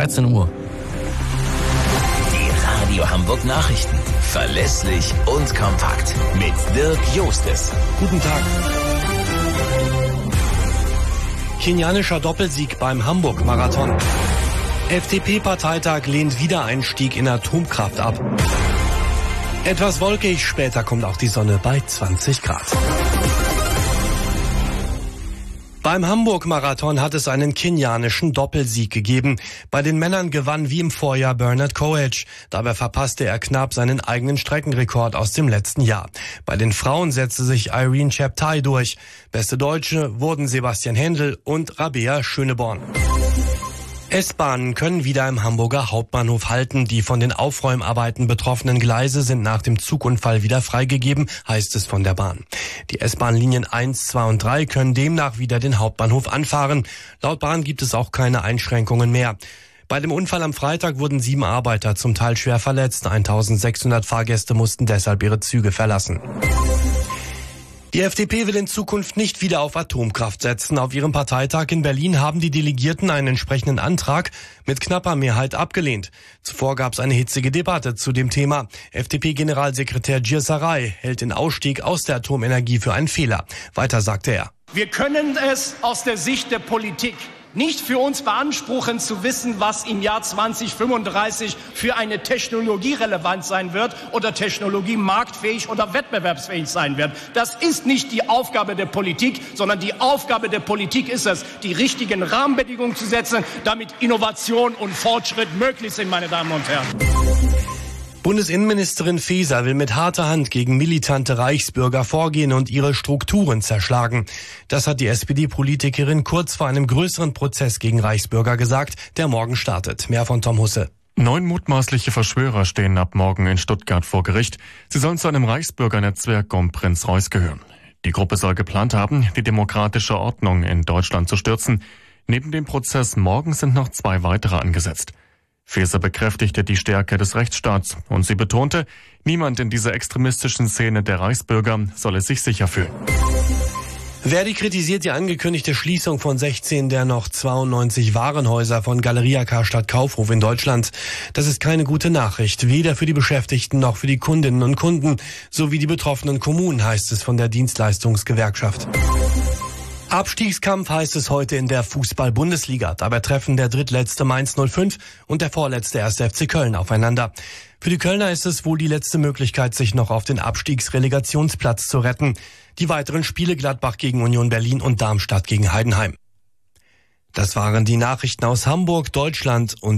13 Uhr. Die Radio Hamburg Nachrichten. Verlässlich und kompakt. Mit Dirk Jostes. Guten Tag. Kenianischer Doppelsieg beim Hamburg-Marathon. FDP-Parteitag lehnt Wiedereinstieg in Atomkraft ab. Etwas wolkig, später kommt auch die Sonne bei 20 Grad. Beim Hamburg-Marathon hat es einen kenianischen Doppelsieg gegeben. Bei den Männern gewann wie im Vorjahr Bernard Koech. Dabei verpasste er knapp seinen eigenen Streckenrekord aus dem letzten Jahr. Bei den Frauen setzte sich Irene Cheptai durch. Beste Deutsche wurden Sebastian Händel und Rabea Schöneborn. S-Bahnen können wieder im Hamburger Hauptbahnhof halten. Die von den Aufräumarbeiten betroffenen Gleise sind nach dem Zugunfall wieder freigegeben, heißt es von der Bahn. Die S-Bahn-Linien 1, 2 und 3 können demnach wieder den Hauptbahnhof anfahren. Laut Bahn gibt es auch keine Einschränkungen mehr. Bei dem Unfall am Freitag wurden 7 Arbeiter zum Teil schwer verletzt. 1600 Fahrgäste mussten deshalb ihre Züge verlassen. Die FDP will in Zukunft nicht wieder auf Atomkraft setzen. Auf ihrem Parteitag in Berlin haben die Delegierten einen entsprechenden Antrag mit knapper Mehrheit abgelehnt. Zuvor gab es eine hitzige Debatte zu dem Thema. FDP-Generalsekretär Gierserei hält den Ausstieg aus der Atomenergie für einen Fehler. Weiter sagte er: Wir können es aus der Sicht der Politik nicht für uns beanspruchen zu wissen, was im Jahr 2035 für eine Technologie relevant sein wird oder Technologie marktfähig oder wettbewerbsfähig sein wird. Das ist nicht die Aufgabe der Politik, sondern die Aufgabe der Politik ist es, die richtigen Rahmenbedingungen zu setzen, damit Innovation und Fortschritt möglich sind, meine Damen und Herren. Bundesinnenministerin Faeser will mit harter Hand gegen militante Reichsbürger vorgehen und ihre Strukturen zerschlagen. Das hat die SPD-Politikerin kurz vor einem größeren Prozess gegen Reichsbürger gesagt, der morgen startet. Mehr von Tom Husse. 9 mutmaßliche Verschwörer stehen ab morgen in Stuttgart vor Gericht. Sie sollen zu einem Reichsbürgernetzwerk um Prinz Reuß gehören. Die Gruppe soll geplant haben, die demokratische Ordnung in Deutschland zu stürzen. Neben dem Prozess morgen sind noch 2 weitere angesetzt. Faeser bekräftigte die Stärke des Rechtsstaats und sie betonte, niemand in dieser extremistischen Szene der Reichsbürger solle sich sicher fühlen. Verdi kritisiert die angekündigte Schließung von 16 der noch 92 Warenhäuser von Galeria Karstadt Kaufhof in Deutschland. Das ist keine gute Nachricht, weder für die Beschäftigten noch für die Kundinnen und Kunden sowie die betroffenen Kommunen, heißt es von der Dienstleistungsgewerkschaft. Abstiegskampf heißt es heute in der Fußball-Bundesliga. Dabei treffen der drittletzte Mainz 05 und der vorletzte 1. FC Köln aufeinander. Für die Kölner ist es wohl die letzte Möglichkeit, sich noch auf den Abstiegsrelegationsplatz zu retten. Die weiteren Spiele Gladbach gegen Union Berlin und Darmstadt gegen Heidenheim. Das waren die Nachrichten aus Hamburg, Deutschland und